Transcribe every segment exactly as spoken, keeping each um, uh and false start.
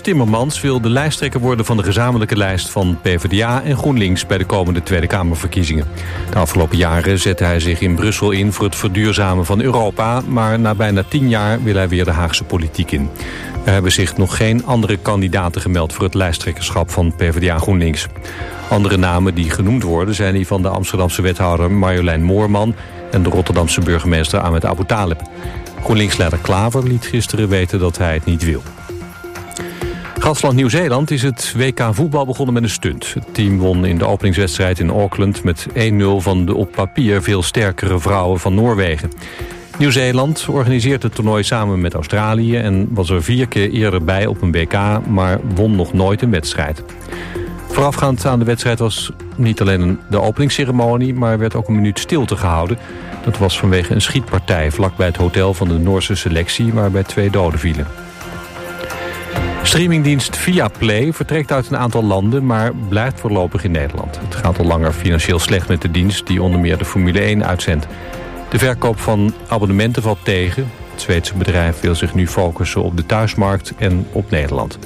Timmermans wil de lijsttrekker worden van de gezamenlijke lijst van PvdA en GroenLinks bij de komende Tweede Kamerverkiezingen. De afgelopen jaren zette hij zich in Brussel in voor het verduurzamen van Europa, maar na bijna tien jaar wil hij weer de Haagse politiek in. Er hebben zich nog geen andere kandidaten gemeld voor het lijsttrekkerschap van PvdA GroenLinks. Andere namen die genoemd worden zijn die van de Amsterdamse wethouder Marjolein Moorman en de Rotterdamse burgemeester Ahmed Abu Talib. GroenLinks-leider Klaver liet gisteren weten dat hij het niet wil. Gastland Nieuw-Zeeland is het W K voetbal begonnen met een stunt. Het team won in de openingswedstrijd in Auckland met één nul van de op papier veel sterkere vrouwen van Noorwegen. Nieuw-Zeeland organiseert het toernooi samen met Australië en was er vier keer eerder bij op een W K, maar won nog nooit een wedstrijd. Voorafgaand aan de wedstrijd was niet alleen de openingsceremonie, maar werd ook een minuut stilte gehouden. Dat was vanwege een schietpartij vlakbij het hotel van de Noorse selectie, waarbij twee doden vielen. Streamingdienst Viaplay vertrekt uit een aantal landen, maar blijft voorlopig in Nederland. Het gaat al langer financieel slecht met de dienst die onder meer de Formule één uitzendt. De verkoop van abonnementen valt tegen. Het Zweedse bedrijf wil zich nu focussen op de thuismarkt en op Nederland.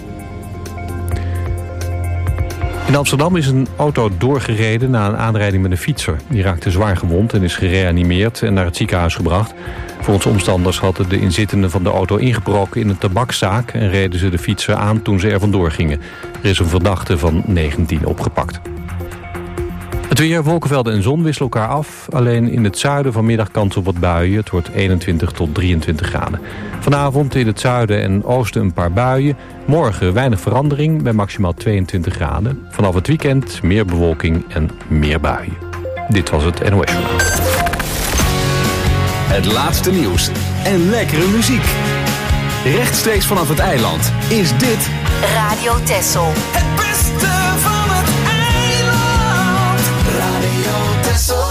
In Amsterdam is een auto doorgereden na een aanrijding met een fietser. Die raakte zwaar gewond en is gereanimeerd en naar het ziekenhuis gebracht. Volgens omstanders hadden de inzittenden van de auto ingebroken in een tabakszaak en reden ze de fietser aan toen ze er vandoor gingen. Er is een verdachte van negentien opgepakt. Het weer, wolkenvelden en zon wisselen elkaar af. Alleen in het zuiden vanmiddag kans op wat buien. Het wordt eenentwintig tot drieëntwintig graden. Vanavond in het zuiden en oosten een paar buien. Morgen weinig verandering bij maximaal tweeëntwintig graden. Vanaf het weekend meer bewolking en meer buien. Dit was het N O S Journaal. Het laatste nieuws en lekkere muziek. Rechtstreeks vanaf het eiland is dit Radio Texel. Het beste van het eiland. Radio Texel.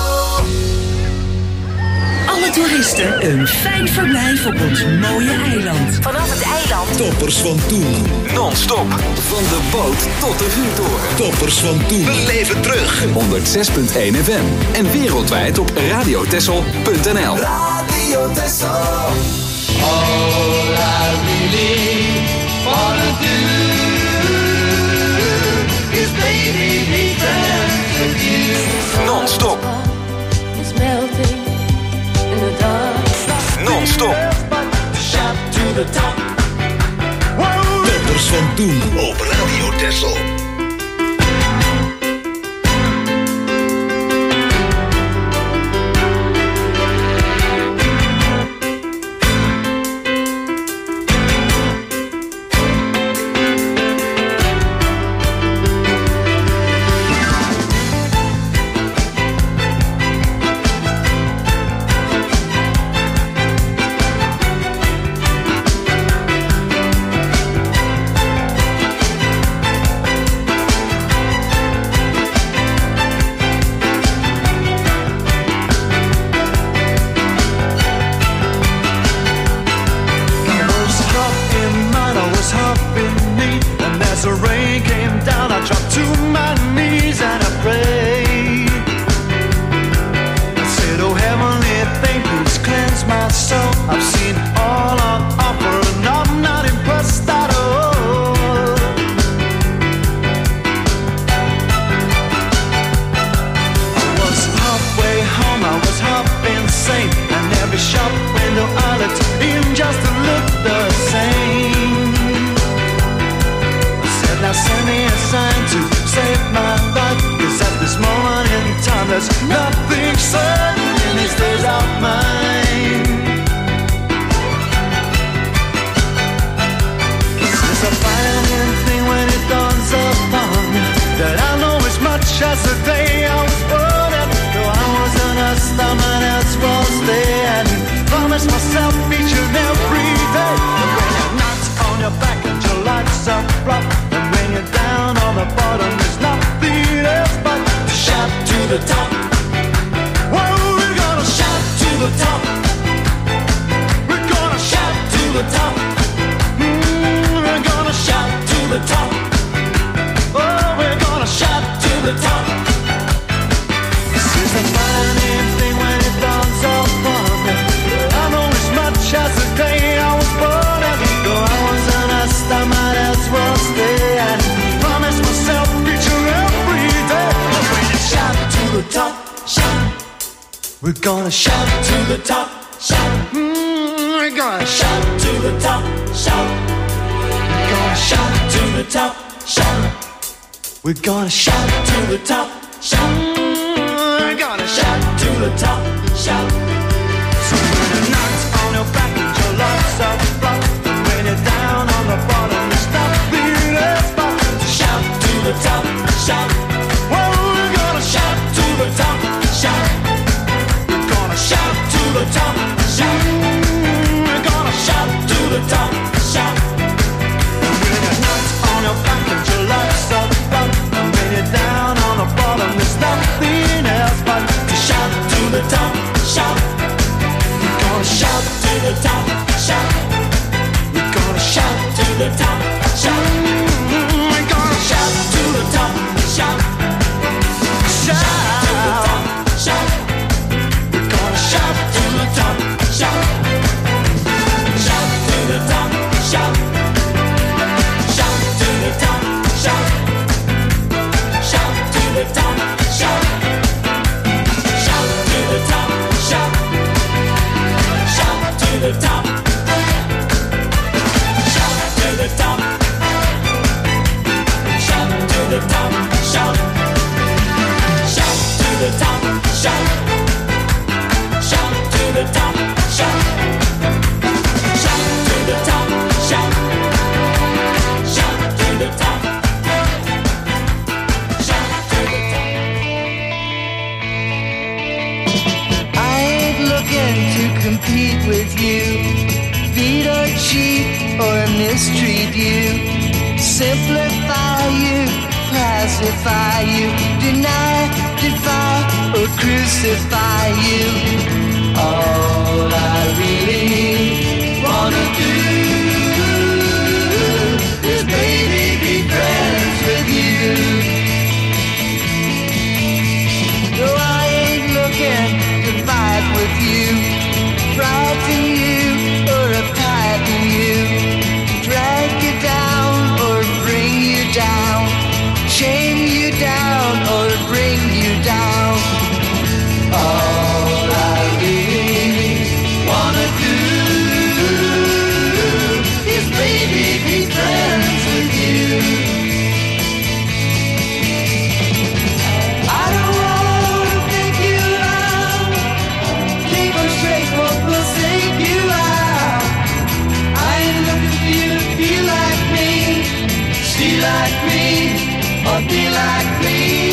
Alle toeristen een fijn verblijf op ons mooie eiland. Vanaf het eiland. Toppers van toen. non-stop van de boot tot de vuurtoren. Toppers van toen. We leven terug. honderd zes punt één F M en wereldwijd op radiotessel punt n l. Radio Texel. All I really wanna do is baby be friends with you. Non-stop. It's melting in the dark. Non-stop. Shout to the top. Toppers van toen op Radio Texel. As the day I was born, though I wasn't a star, might as well We're gonna shout to the top, shout. Mm, we're gonna shout to the top, shout. We're gonna shout to the top, shout. We're gonna shout to the top, shout. Mm, we're gonna shout to the top, shout. So when the knocks on your back and your lots of block, when you're down on the bottom, you stop being a spot. So shout to the top, shout. Well, we're gonna shout to the top, shout. Shout to the top, shout. We're gonna shout to the top, shout. When your nuts on your back and your life's up, up. When you're down on the bottom, there's nothing else but to shout to the top, shout. We're gonna shout to the top, shout. We're gonna shout to the top, shout. We're gonna shout to the top, shout. Shout to the top, shout. Shout to the top, shout. Shout to the top, shout. Shout to the top, shout. Shout to the top, shout. Shout to the top, shout. Shout to the top. Shout to the top. Shout to the top, shout. Shout to the top, shout. Shout to the top, shout. Shout to the top, shout. Shout to the top. Shout to the top. I ain't looking to compete with you. Beat or cheat or mistreat you. Simplify you, pacify you. Deny, defy or crucify you. All I really wanna do is baby be friends with you. No, I ain't looking to fight with you, frighten you or uptighten you, drag you down or bring you down, chain you down or bring you down. All I really wanna do is baby be friends with you. I don't wanna take you out, keep on straight, what will save you out. I ain't looking for you to feel like me, see like me, or be like me.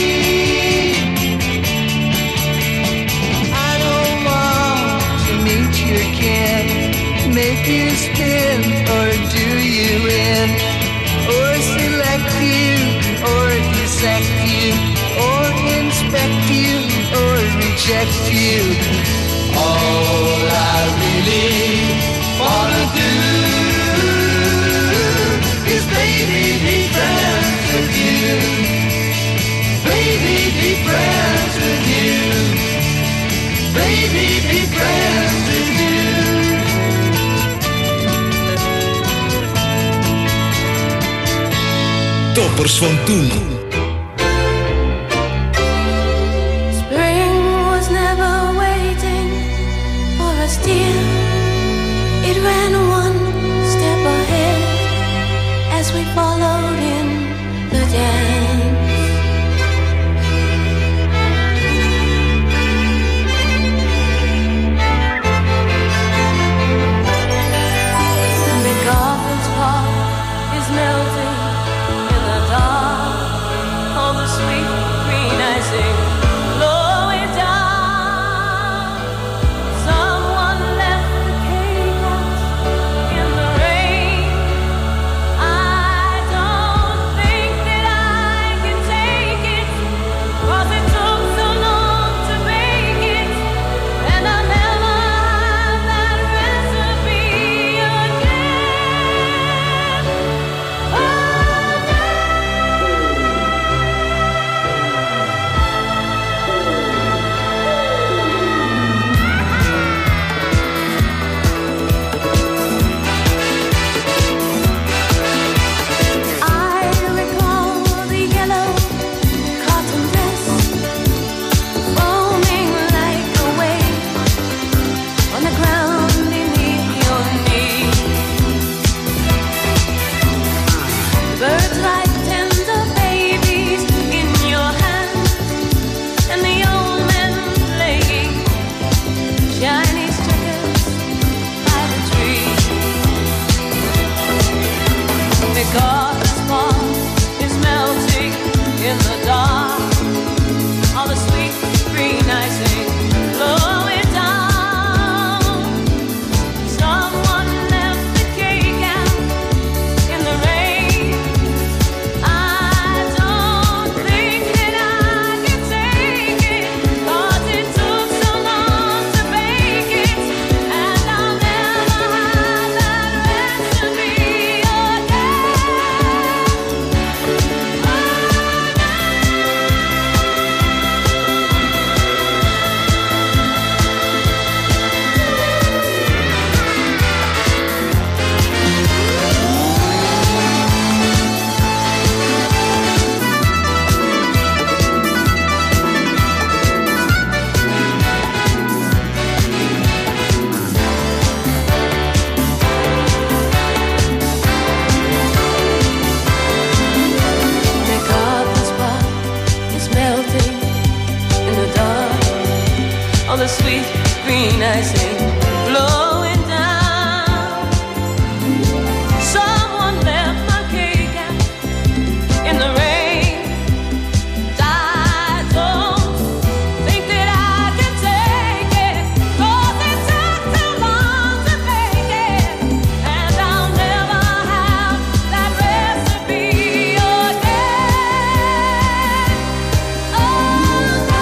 Make you spin or do you in, or select you or dissect you, or inspect you or reject you. All I really wanna do is baby be friends with you, baby be friends with you, baby be friends with you. Toppers van toen. Spring was never waiting for us, dear. It ran one step ahead as we followed in the dance. MacArthur's Park is melting in the dark. All the sweet green icing blowing down. Someone left the cake out in the rain. I don't think that I can take it, 'cause it took so long to make it, and I'll never have that recipe again. Oh, no. the sweet green icing blowing down. Someone left my cake out in the rain. I don't think that I can take it, 'cause it took too long to make it, and I'll never have that recipe again. Oh no.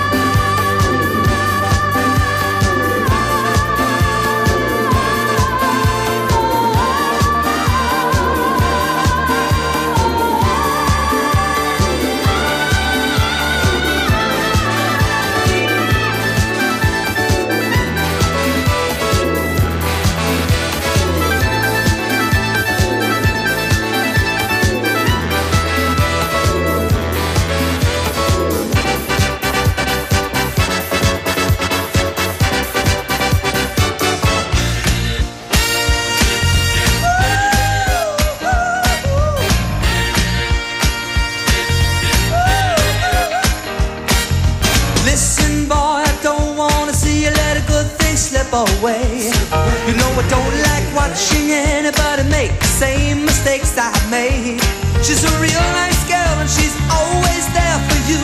Listen, boy, I don't wanna see you let a good thing slip away. You know I don't like watching anybody make the same mistakes I made. She's a real nice girl and she's always there for you,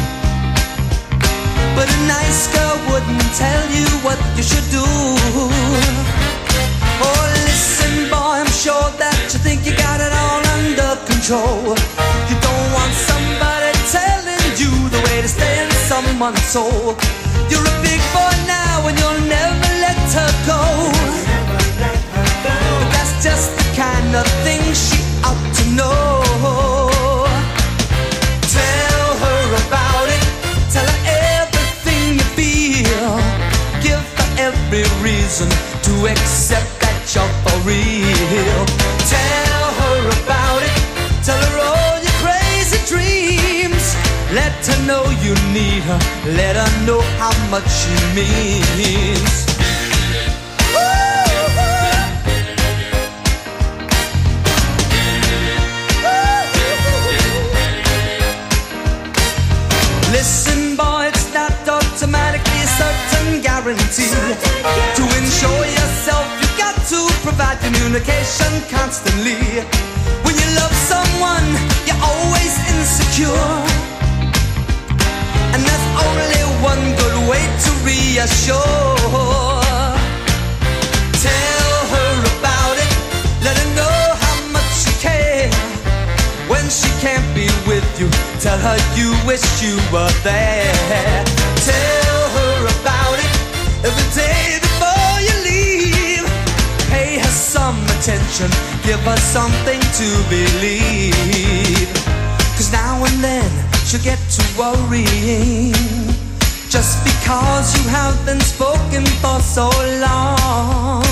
but a nice girl wouldn't tell you what you should do. Oh, listen, boy, I'm sure that you think you got it all under control. You don't want somebody telling you the way to stay in someone's soul. You're a big boy now and you'll never let her go. But that's just the kind of thing she ought to know. Tell her about it, tell her everything you feel. Give her every reason to accept that you're for real. Tell her about it, tell her all your crazy dreams. Let her know you need her, let her know how much she means. Listen, boy, it's not automatically a certain guarantee. To ensure yourself, you got to provide communication constantly. When you love someone, you're always insecure, and there's only one good way to reassure. Tell her about it, let her know how much you care. When she can't be with you, tell her you wish you were there. Tell her about it every day before you leave. Pay her some attention, give her something to believe. 'Cause now and then she'll get to worrying, just because you have been spoken for so long.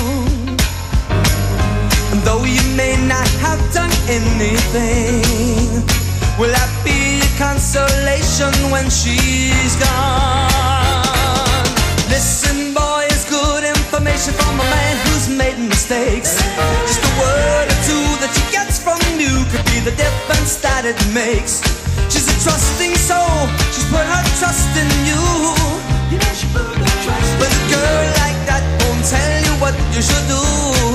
And though you may not have done anything, will that be a consolation when she's gone? Listen, boy, it's good information from a man who's made mistakes. Just a word or two that she gets from you could be the difference that it makes. She's a trusting soul, she's put her trust in you. You know she put her trust in you. But a girl like that won't tell you what you should do.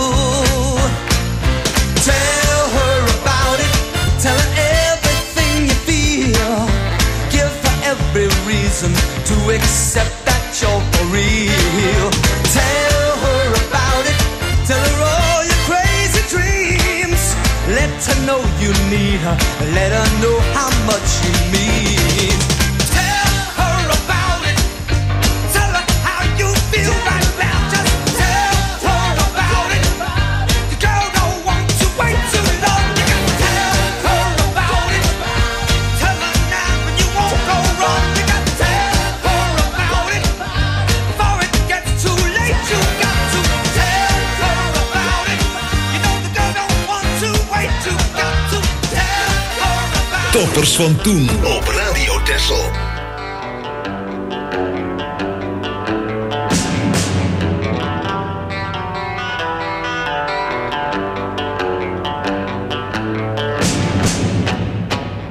Tell her about it, tell her everything you feel. Give her every reason to accept that you're for real. Tell her about it, tell her all your crazy dreams. Let her know you need her, let her know how much you mean. Tell her about it, tell her how you feel right now. Just tell her about it. The girl don't want to wait too long. You gotta tell her about it. Tell her now and you won't go wrong. You gotta tell her about it before it gets too late. You got to tell her about it. You know the girl don't want to wait. You got to tell her about it. Toppers van toen op Radio Texel.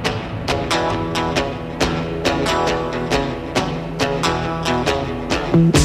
Thank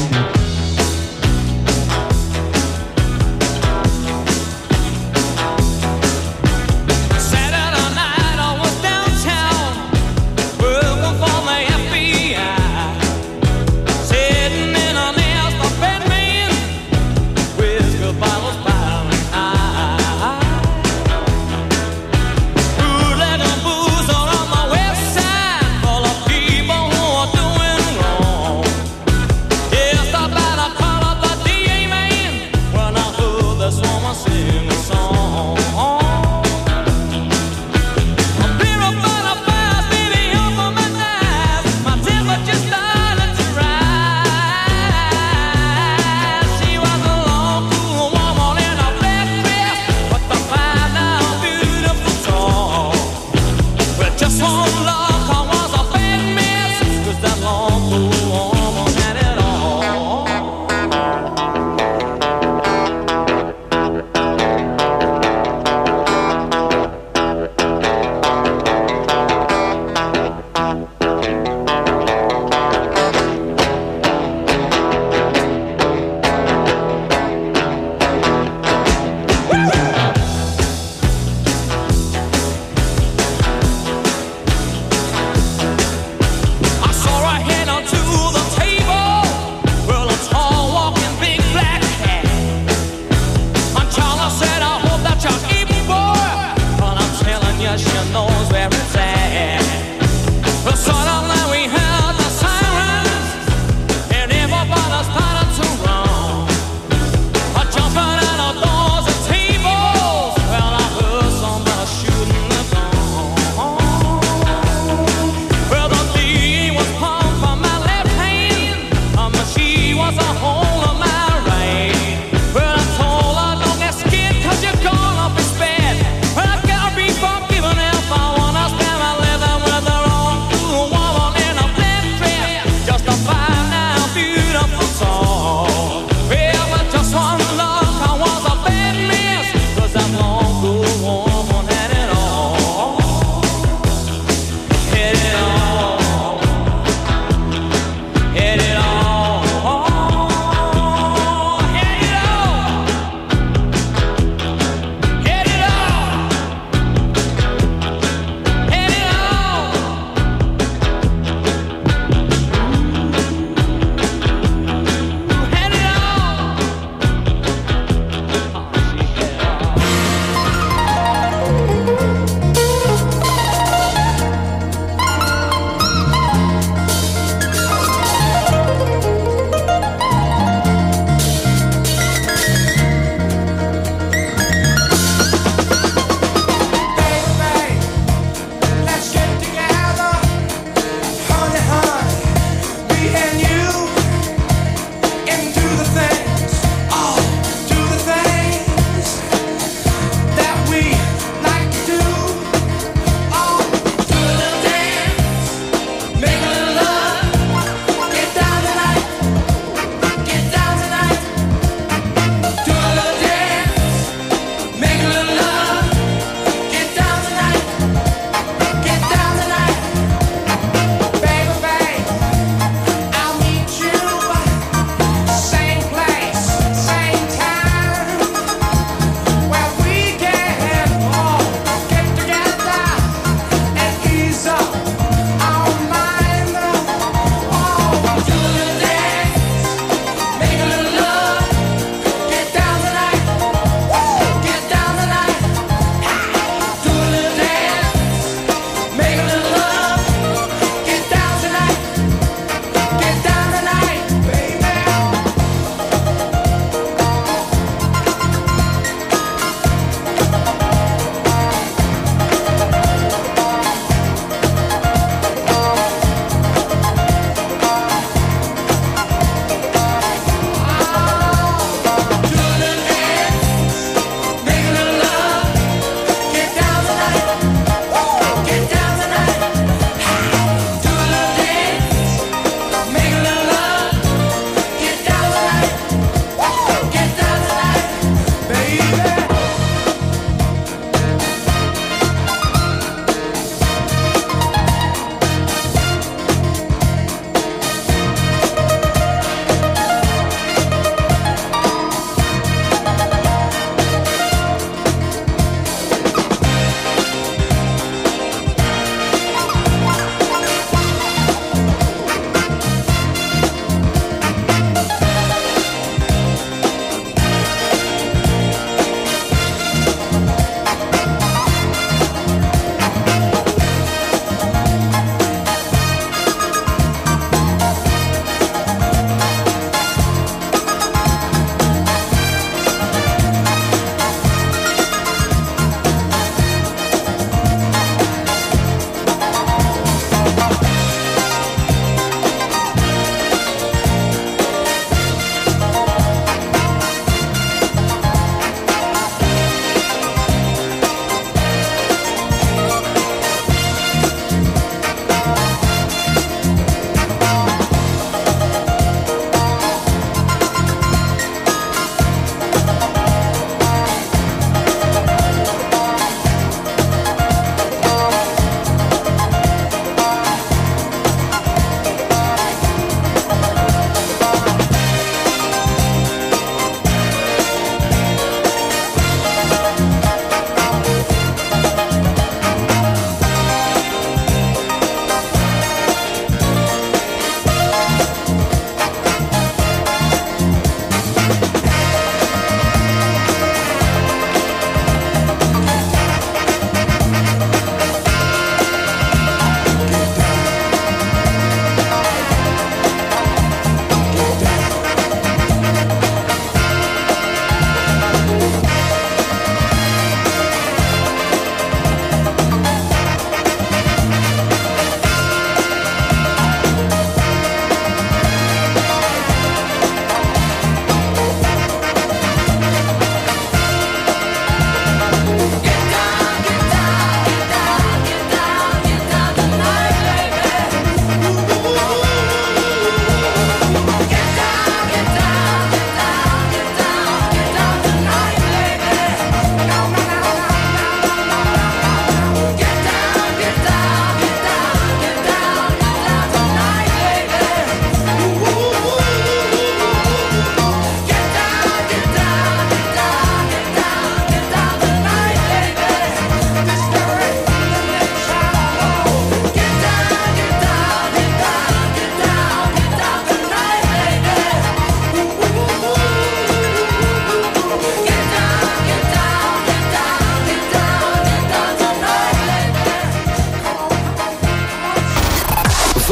yeah, she knows where it's at. Well, sort of like we heard the sirens, and everybody started to run. A jumping out of doors and tables. Well, I heard somebody shooting the gun. Well, the D was pumped from my left hand, um, she was a hole on my right. Well, I told her, don't get scared, cause you're gonna be spared. Well, I gotta be forgiven if I wanna stand my leather.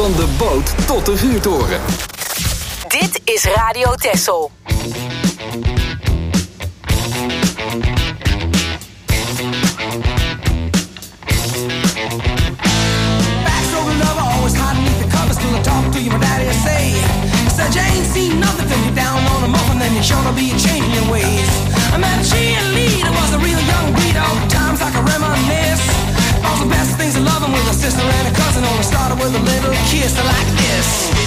Van de boot tot de vuurtoren. Dit is Radio Texel. Backstroke lover, always hiding beneath the covers till I talk to you, my daddy will say. He said you ain't seen nothing till you're down on a muffin, then you're sure to be changing your ways. I met a cheerleader, was a real young breed, all times I can reminisce. All the best things of loving with a sister and a cousin, only started with a little kiss like this.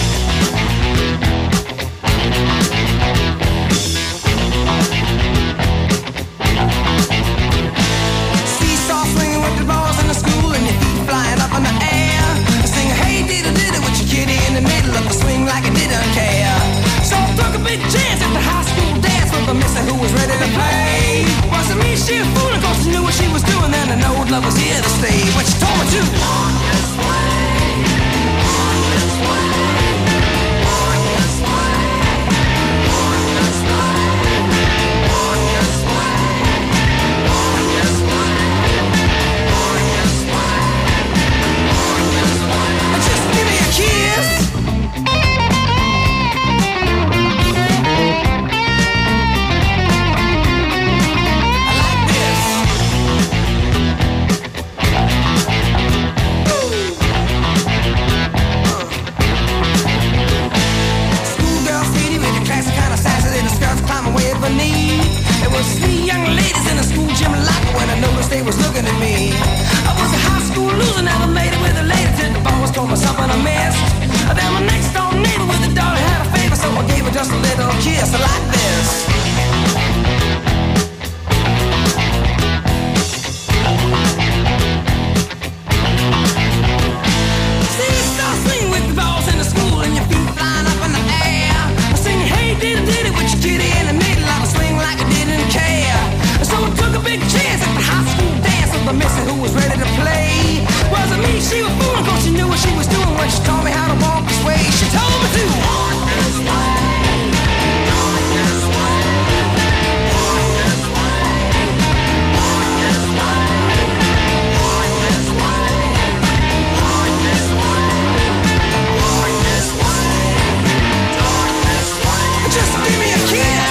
Seesaw swinging with the balls in the school and your feet flying up in the air. Sing hey diddle diddle with your kitty in the middle of the swing like it didn't care. So I took a big chance at the high school dance with a missing who was ready to play. Wasn't me, she a fool, of course she knew what she was doing. Then I know love was here to stay. When she told me to walk this way, walk this way, walk this way, walk this way, walk this way, walk this way, walk this way, walk this way. Just give me a kiss. It was three young ladies in a school gym locker when I noticed they was looking at me. I was a high school loser, never made it with a lady till the boss told me something I missed. Then my next door neighbor with a daughter had a favor, so I gave her just a little kiss like this. See, start swinging with the balls in the school and your feet flying up in the air. I sing hey diddy diddy with your kitty in the middle of a swing like I didn't care. So I took a big chance at the high school dance with the missy who was ready to play. Wasn't me, she was fooling, cause she knew what she was doing when she taught me how to walk this way. She told me to walk this way, walk this way, walk this way, walk this way, walk this way, walk this way, walk this way, walk this way. Just give me a kiss.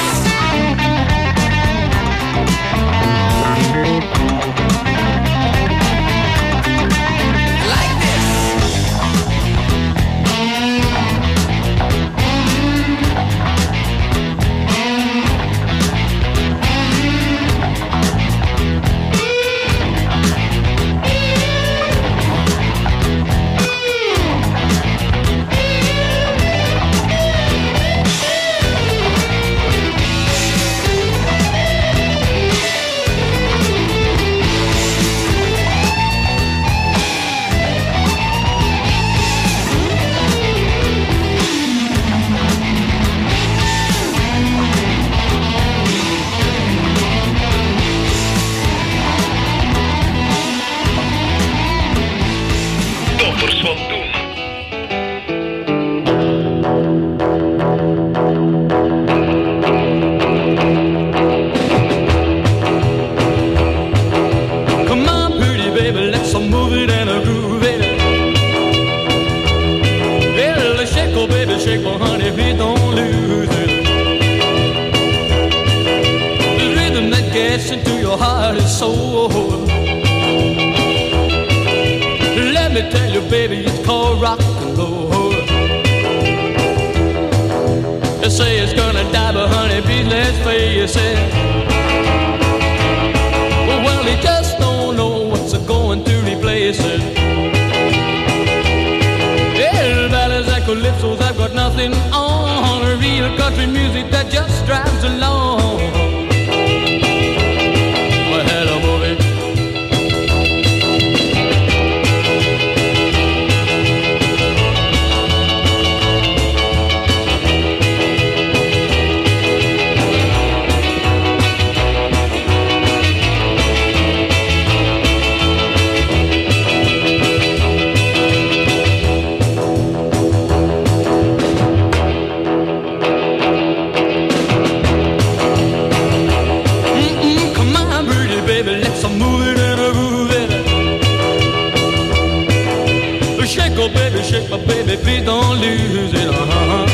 Shake, oh baby, shake, my baby, please don't lose it. Uh-huh.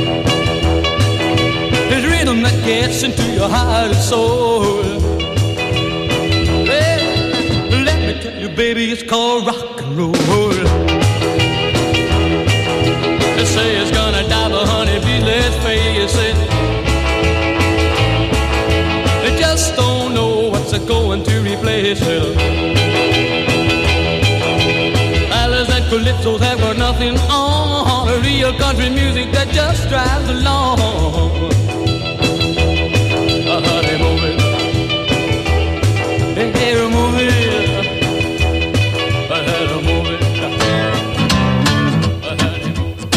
It's rhythm that gets into your heart and soul. Well, let me tell you, baby, it's called rock and roll. They say it's gonna die, but honey, please let's face it. They just don't know what's going to replace it. Ballads and calypsos have got nothing on. A real country music that just drives along. Uh, honey, move it. Hey, hey, move it. Uh, honey, move it. Uh, honey, move it.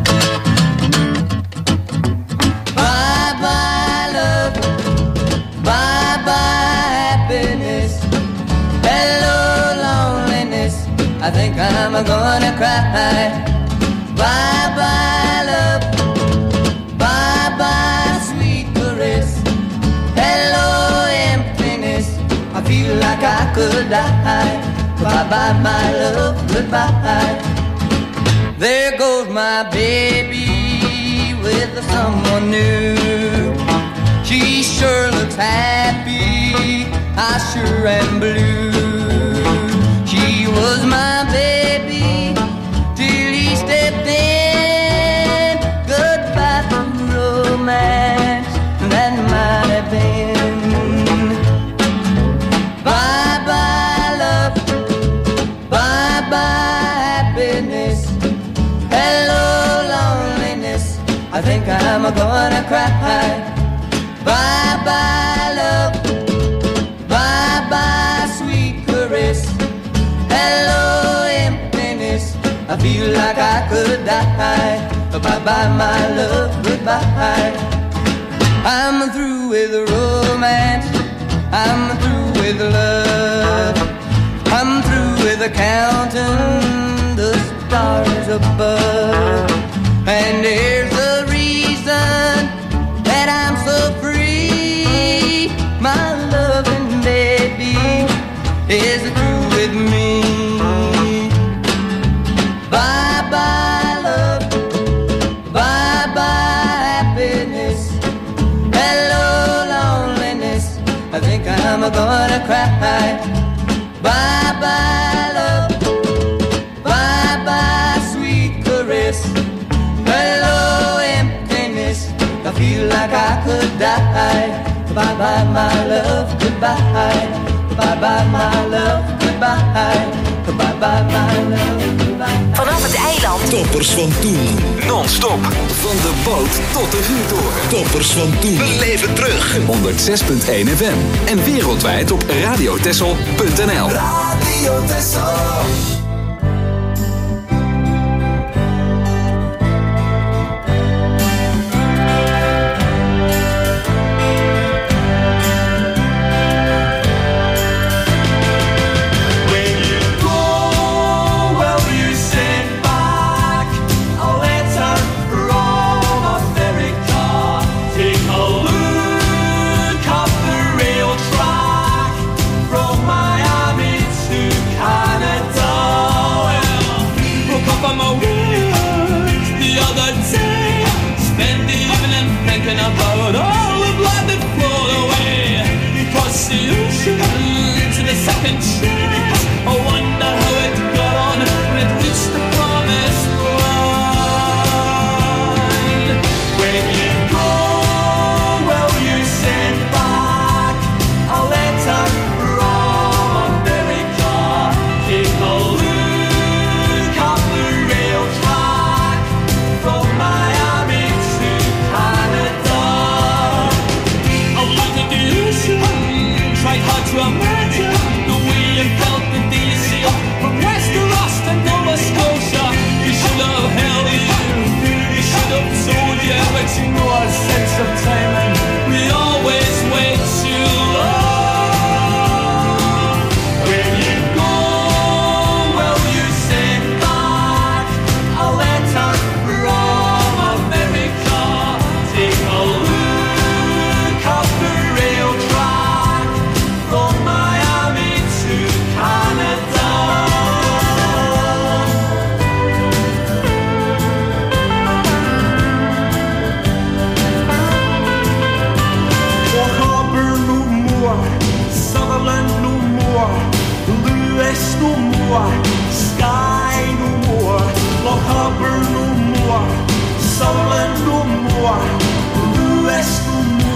Bye bye love, bye bye happiness, hello loneliness, I think I'm gonna cry. Bye bye love, bye bye sweet caress, hello emptiness, I feel like I could die. Bye bye my love, goodbye. There goes my baby with someone new. She sure looks happy, I sure am blue. She was my baby till he stepped in. Goodbye to romance, that might have been. Bye bye love, bye bye happiness, hello loneliness, I think I'm gonna cry. Bye bye love, bye bye sweet caress, hello emptiness, I feel like I could die. Bye bye my love, goodbye. I'm through with romance, I'm through with love, I'm through with counting the stars above. And here's the reason that I'm so free. My loving baby is through with me. Bye bye love, bye bye happiness, hello loneliness, I think I'm gonna cry. Bye bye love, bye bye sweet caress, hello emptiness, I feel like I could die. Bye bye my love, goodbye. Bye bye my love, goodbye. Bye bye my love, goodbye. Vanaf het eiland. Toppers van toen. Non-stop. Van de boot tot de vuurtoren. Toppers van toen. We leven terug. honderd zes komma één F M. En wereldwijd op radiotessel punt n l. Radio Tessel. Miami to Canada.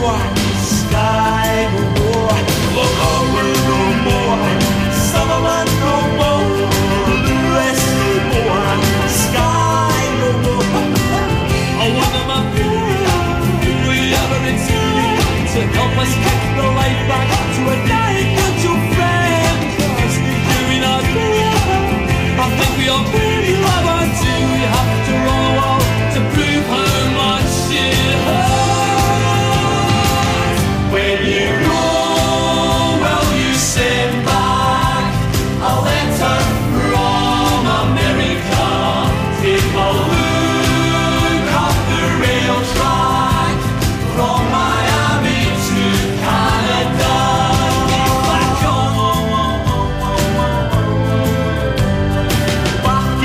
more, sky no more, Lower no more, Sutherland no more, Lewis no more, sky no more. I wonder my we ever intended to help us kick the life back to a dying mutual friend. Cause we're doing our good. I think we all really love our two. We have to roll a wall to prove how much it hurts. When you go, will you send back a letter from America? Take a look up the rail track from Miami to Canada. Get back on, back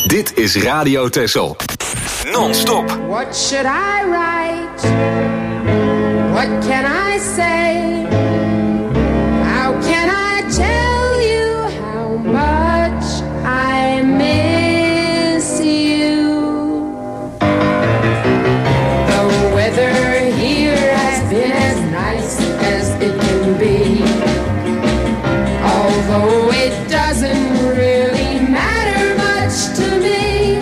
Dit is Radio Texel. Non-stop. What should I write? What can I say? How can I tell you how much I miss you? The weather here has been as nice as it can be, although it doesn't really matter much to me.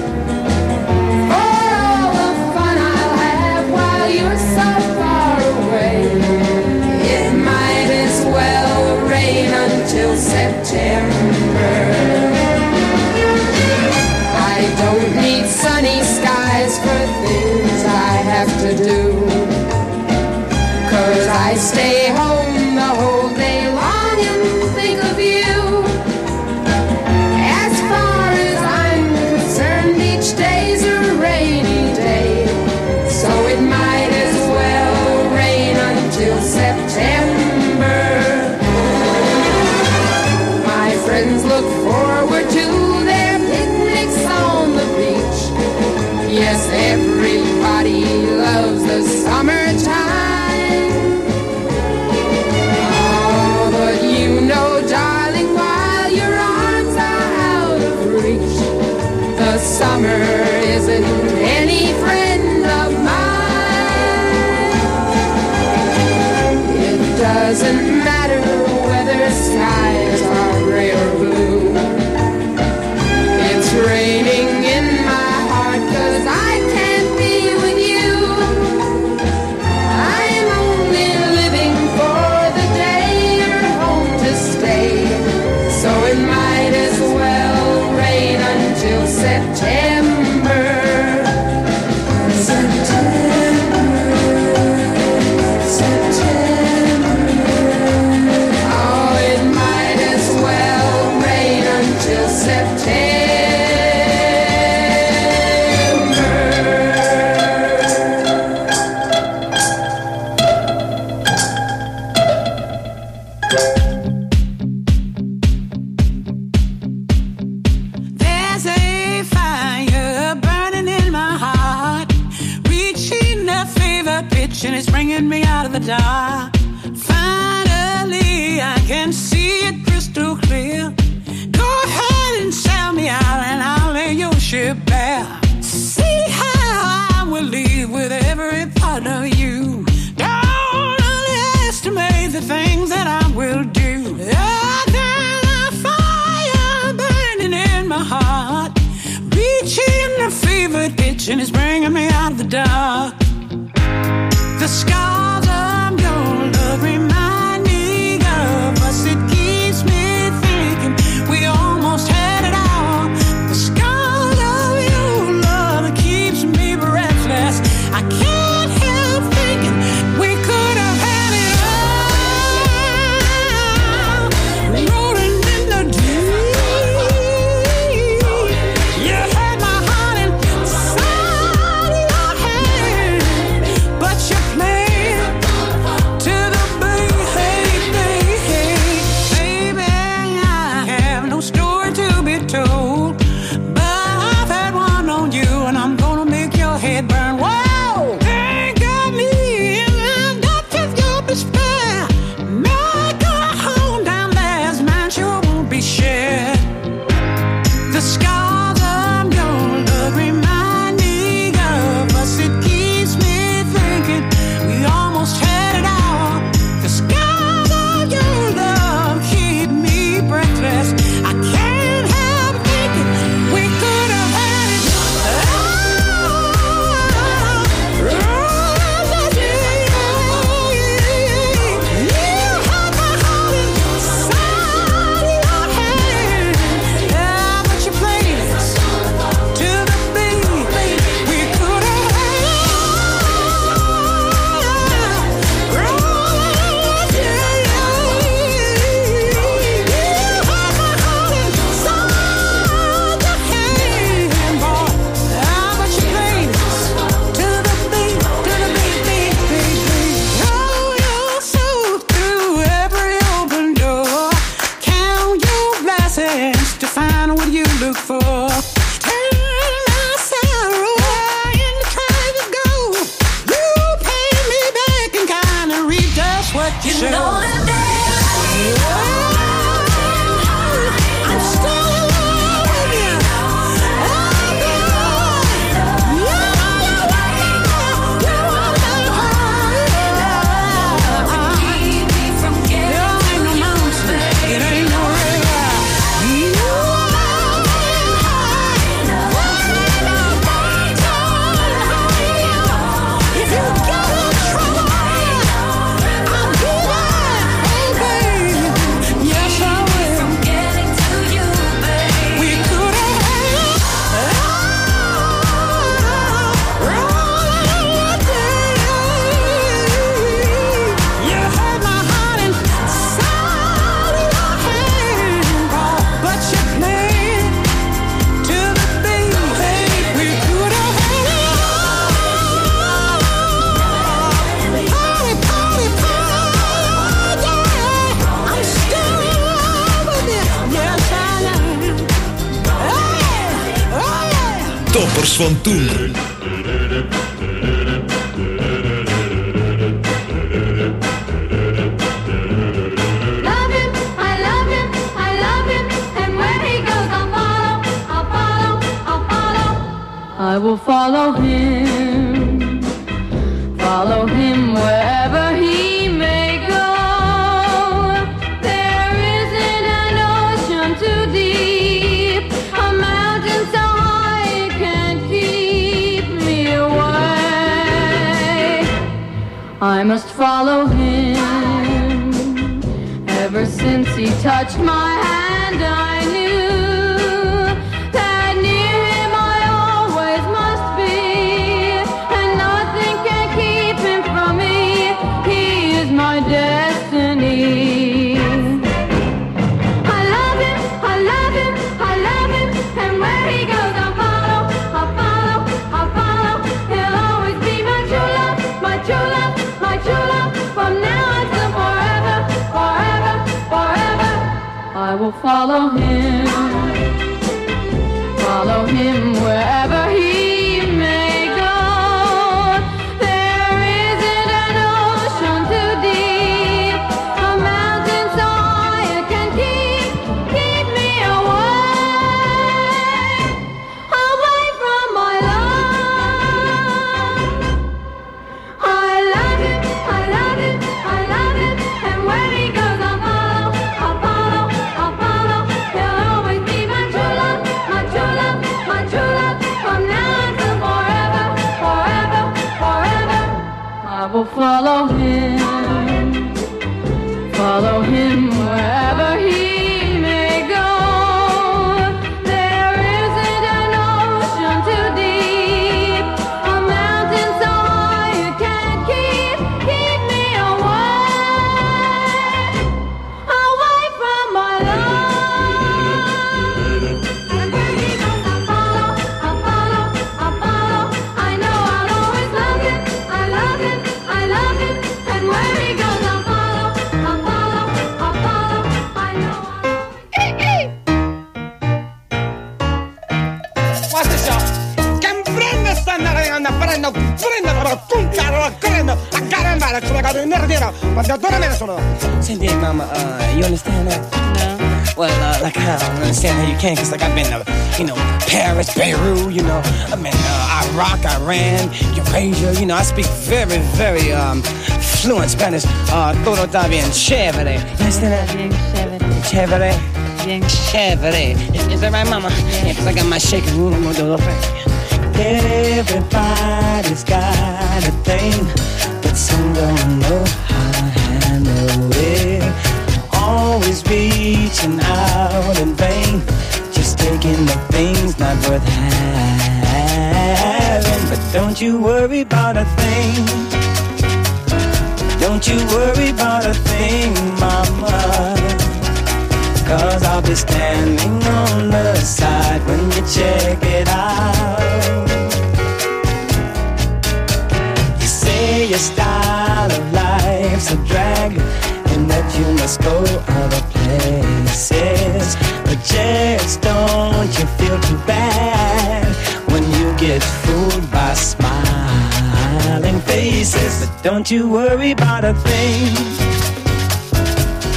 For all the fun I'll have while you're so far away, it might as well rain until September. I don't need sunny skies for things I have to do, 'cause I stay home the whole day long and think of you. As far as I'm concerned, each day's a rainy day, so it might as well rain until September. My friends look forward to their picnics on the beach. Yes, everybody loves the summertime. Oh, but you know, darling, while your arms are out of reach, the summer isn't any friend of mine. It doesn't matter whether skies are gray or blue. It's raining in my heart 'cause I can't be with you. I'm only living for the day you're home to stay, so it might as well rain until September. September, September. Oh, it might as well rain until September. There's a fire burning in my heart, reaching a fever pitch, and it's bringing me out of the dark. Finally, I can see it crystal clear. Go ahead and sell me out, and I'll lay your ship bare. See how I will leave with every part of you. Don't underestimate the things that I will do. Oh, there's a fire burning in my heart, reaching a fever pitch, and it's bringing me out of the dark. The scars of your love remind me of us. It keeps me thinking we almost had it all. The scars of your love keeps me breathless. I can't help thinking we could have had it all. Rolling in the deep, you had my heart inside your hand, but you played to the beat. Hey, baby, baby, I have no story to be told, but I've had one on you, and I'm gonna make your head burn. Whoa, think of me in the depth of your despair. Make a home down there, as mine sure won't be shared. The scars of your love remind me of us. It keeps me thinking we almost had it all. The scars of your love keep me breathless. I can't help thinking we could have had it look for. know that I'm still in love with you. Toppers van toen. I will follow him, follow him wherever he may go. There isn't an ocean too deep, a mountain so high it can't keep me away. I must follow him. Ever since he touched my hand, I knew my destiny. I love him, I love him, I love him, and where he goes I'll follow, I'll follow, I'll follow. He'll always be my true love, my true love, my true love. From now until forever, forever, forever, I will follow him, follow him wherever he may go. There isn't an ocean too deep, a mountain so high it can keep, keep me away, away from my love. I love him, I love him, I love him, and where he goes I'll follow, I'll follow, I'll follow. He'll always be my true love, my true love, my true love. From now until forever, forever, forever, I will follow him, follow him wherever he may go. There isn't an ocean too deep, a mountain so high it can't keep, keep me away, away from my love. And where he goes I'll follow, I'll follow, I'll follow. I know I'll always love him, I love him, I love him, and where he goes I'll follow, I'll follow, I'll follow. I know Watch this, y'all. Can prende stanno arrivando, prendo, prendo, cucciaro, prendo, a caramba, come got in there, but the door man sono. Cindy, mama, uh, you understand that? No. Well, uh, like, I don't understand how you can, because, like, I've been to, you know, Paris, Beirut, you know, I've been uh, Iraq, Iran, Eurasia, you know, I speak very, very um, fluent Spanish. Uh, todo está bien chévere. You understand that? Bien chévere. Chévere. Bien chévere. Is, is that right, mama? Yeah, because I got my shaking room, I'm going to do a little thing. Everybody's got a thing, but some don't know how to handle it. Always reaching out in vain, just taking the things not worth having. But don't you worry about a thing, don't you worry about a thing, mama, 'cause I'll be standing on the side when you check it out. You say your style of life's a drag and that you must go other places, but just don't you feel too bad when you get fooled by smiling faces. But don't you worry about a thing,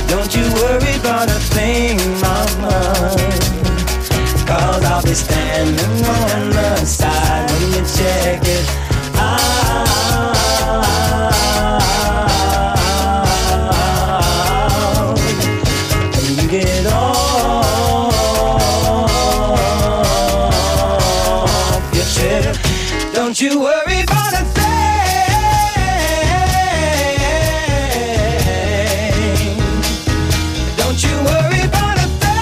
Don't you worry about a thing, mama, 'cause I'll be standing on the side when you check it out. When you get off your chair, don't you worry about a thing. Don't you worry about a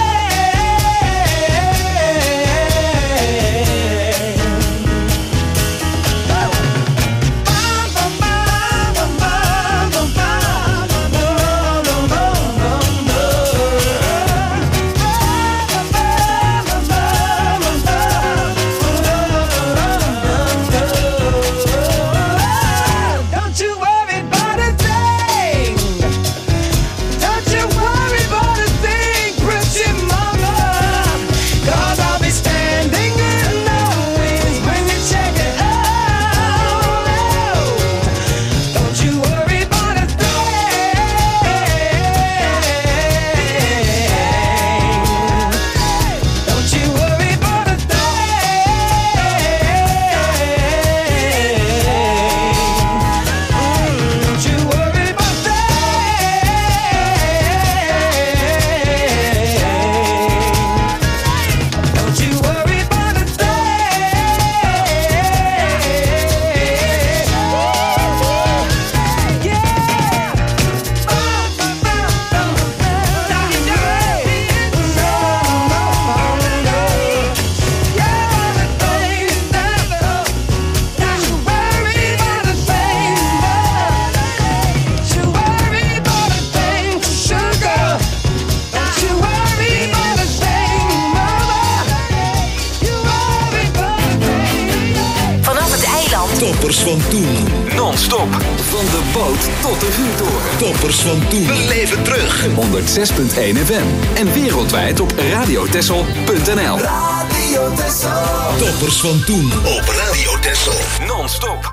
Toppers van toen. Non-stop. Van de boot tot de vuurtoren. Toppers van toen. Beleef het terug. honderd zes komma één F M. En wereldwijd op radiotessel punt n l. Radio Tessel. Toppers van toen op Radio Tessel. Non-stop.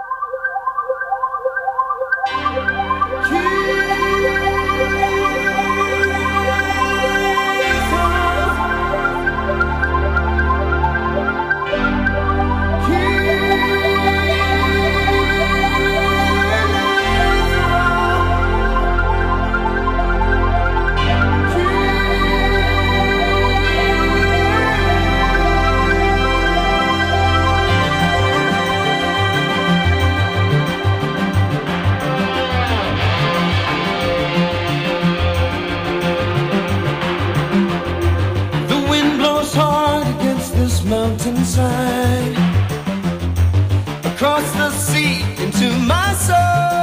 Mountainside, across the sea into my soul.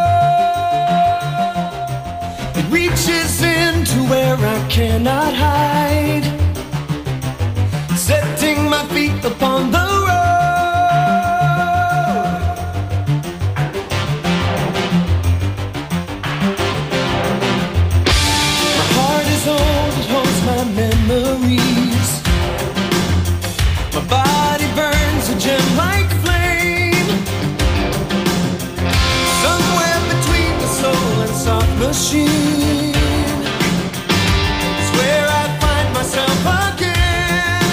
It reaches into where I cannot hide, setting my feet upon the road. My heart is old, it holds my memories. My body burns a gem like flame, somewhere between the soul and soft machine is where I find myself again.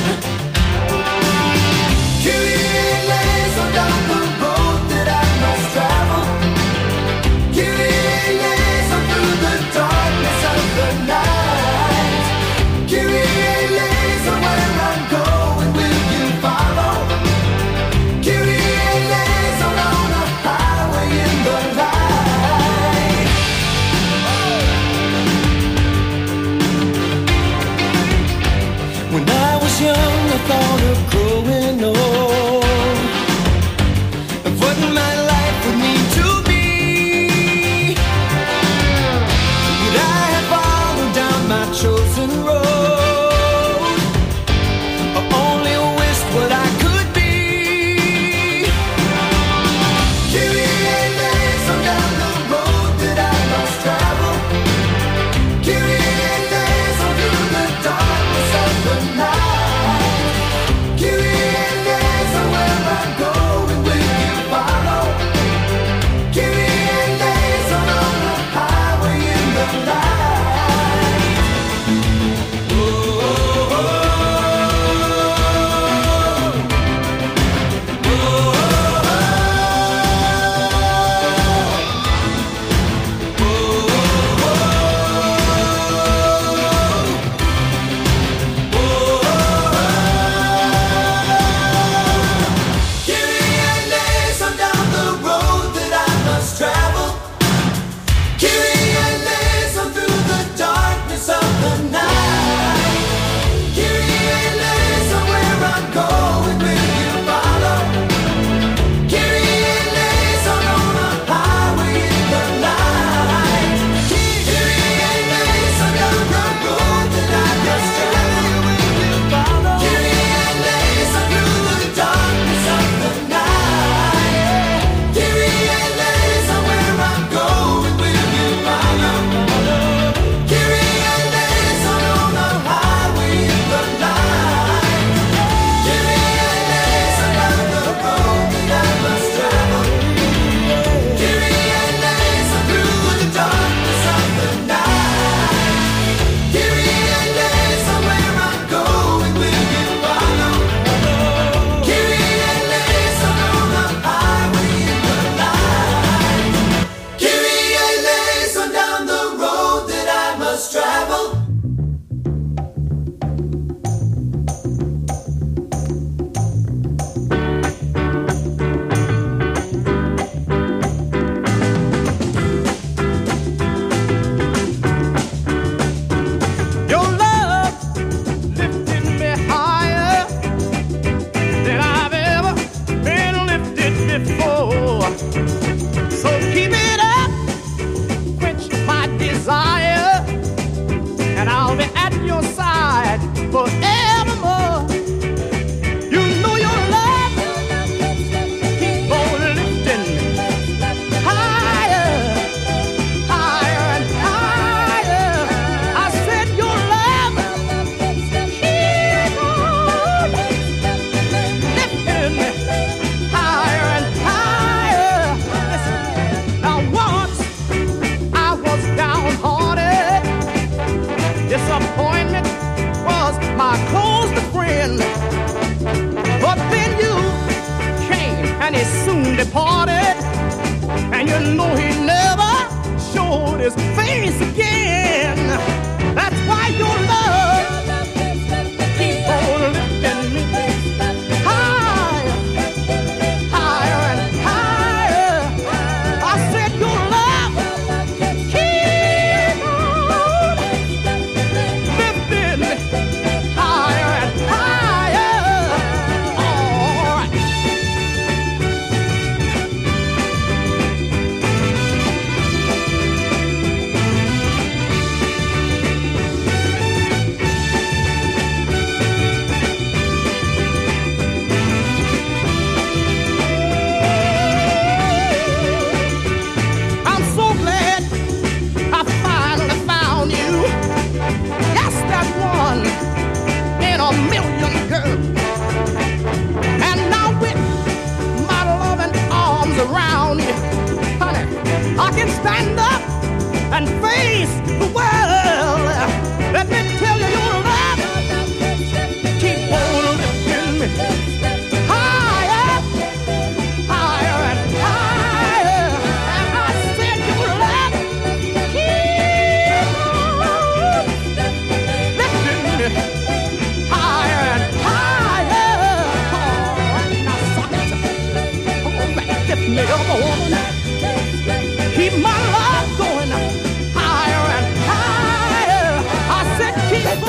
Kyrie lays down the road that I must travel. Kyrie lays through the darkness of the night. Kyrie lays where I'm going. Will you follow? Kyrie lays on a highway in the light. When I was young, I thought of growing old, of what my life would need to be. But I have followed down my chosen road. I only wished what I could be. Kyrie lays down the road that I must travel. Kyrie lays through the darkness of the night.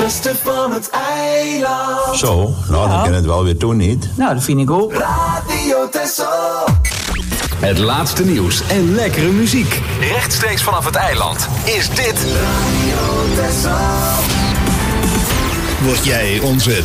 beste van het eiland. Zo, nou dan kan het wel weer doen, niet? Nou, dat vind ik ook. Radio Texel. Het laatste nieuws en lekkere muziek. Rechtstreeks vanaf het eiland is dit Radio Texel. Word jij onze